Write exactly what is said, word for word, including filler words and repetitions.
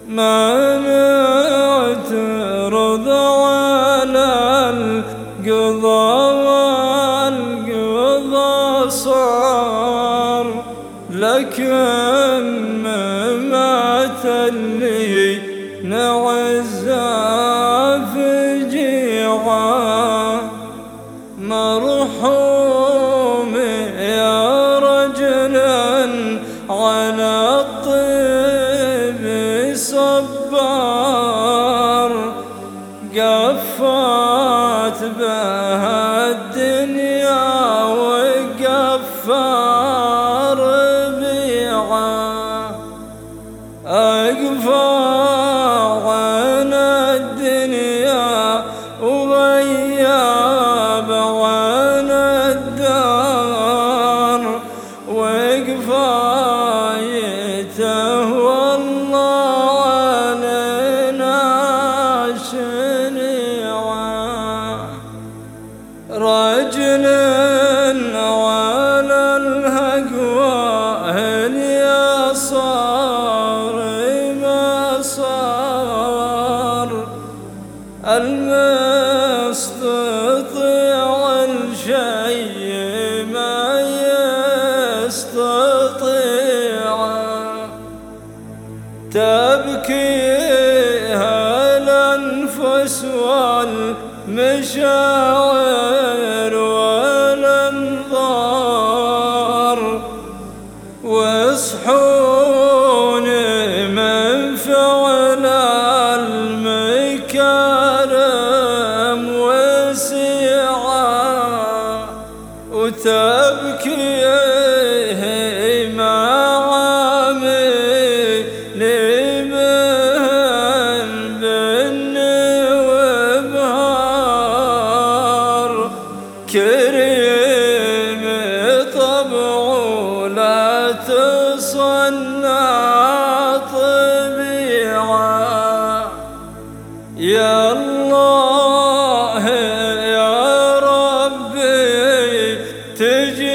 ما ترضى على القضا والقضا صار، لكن مات اللي نعزى في جيعه. مرحوم يا رجلا على الطيب صبار، قفات بها الدنيا وقفار بيعه. أقفى عن الدنيا وغياب عن الدار، وقفايته والله علينا شنيعه. رجل على الهقوى اليسار ما صار، المستطيع الشيء ما يستطيعه. تبكيها الأنفس والمشاعر والأنظار، واصحوني من فعل المكارم وسعه. وتبكي مع عاملي من بني وبهار، كريم طبعه لا تصنع طبيعه. يا الله يا ربي تجي